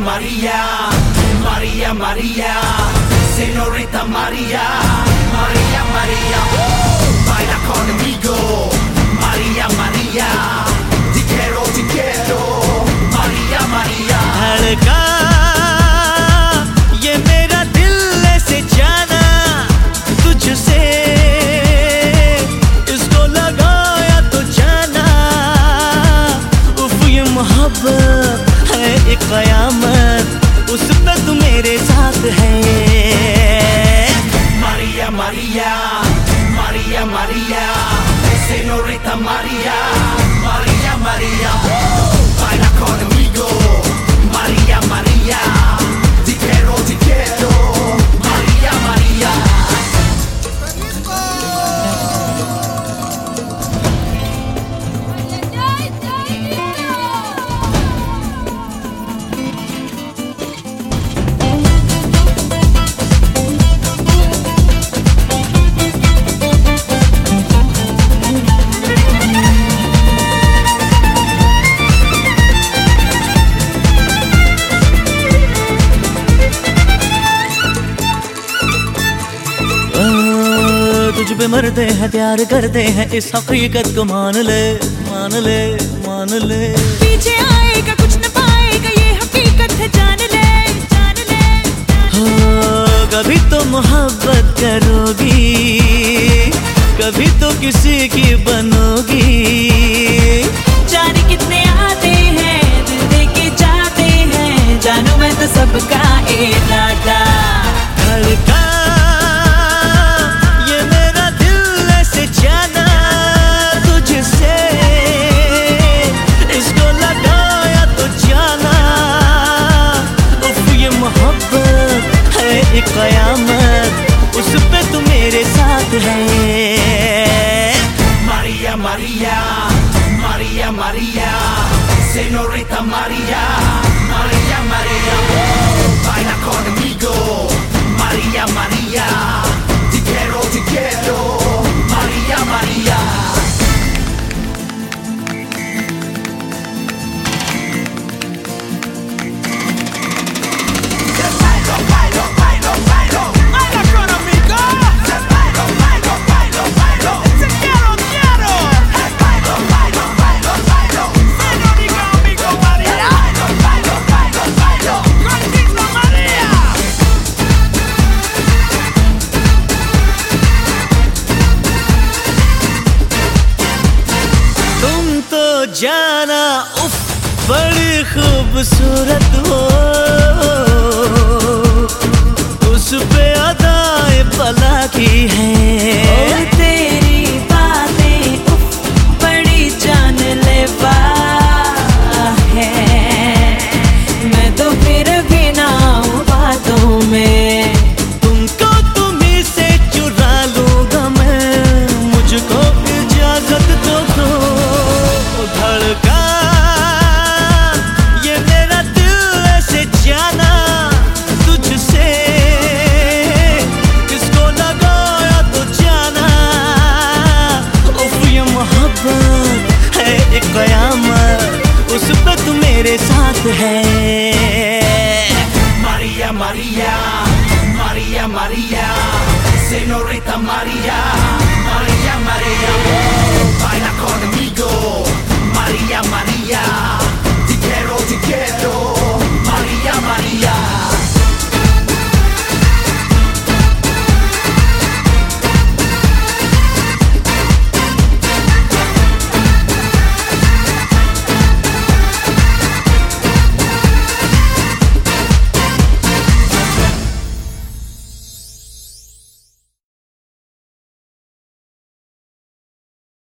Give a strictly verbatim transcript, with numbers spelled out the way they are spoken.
Maria, Maria, Maria, Señorita Maria, Maria, Maria, baila conmigo, Maria, Maria, te quiero, te quiero, Maria, Maria. धड़का ये मेरा दिल ऐसे जाना तुझसे, इसको लगाया तो जाना, उफ ये मोहब्बत है एक कयामत, उस पे तू मेरे साथ है। Maria, Maria, Maria, Maria, Señorita Maria, Maria, Maria, baila conmigo, Maria, Maria, te quiero, te quiero, Maria, Maria. तुझ पे मरते हैं प्यार करते हैं, इस हकीकत को मान ले मान ले मान ले। पीछे आएगा कुछ न पाएगा, ये हकीकत है जान ले जान ले। हो कभी तो मोहब्बत करोगी, कभी तो किसी की बनोगी। जाने कितने आते हैं दिल दे के जाते हैं, जानू मैं तो सबका इरादा। धड़का ये मेरा दिल ऐसे जाना तुझसे, इसको लगाया तो जाना, उफ ये मोहब्बत है एक कयामत, उस पे तू मेरे साथ है। Maria, Maria, Maria, Maria, Señorita Maria, Maria, Maria, baila conmigo, Maria, Maria, te quiero, te quiero, Maria, Maria. Bailo, bailo, bailo, bailo, baila conmigo. Bailo, bailo, bailo, bailo, te quiero, quiero. Bailo, bailo, bailo, bailo, Señorita amigo Maria. Bailo, bailo, bailo, bailo, contigo Maria. तुम तो जाना उफ बड़ी खूबसूरत हो, उस पे अदाए भला की है। ओ तेरी बातें उफ बड़ी जानलेवा है, मैं तो फिर भी ना हूँ बातों में। तुमको तुम्ही से चुरा लूंगा मैं, मुझको इजाजत तो दो। धड़का ये मेरा दिल ऐसे जाना तुझसे, इसको लगाया तो जाना, उफ ये मोहब्बत है एक कयामत, उस पे तू मेरे साथ है। Maria, Maria, Maria, Maria, Señorita Maria, Maria, Maria.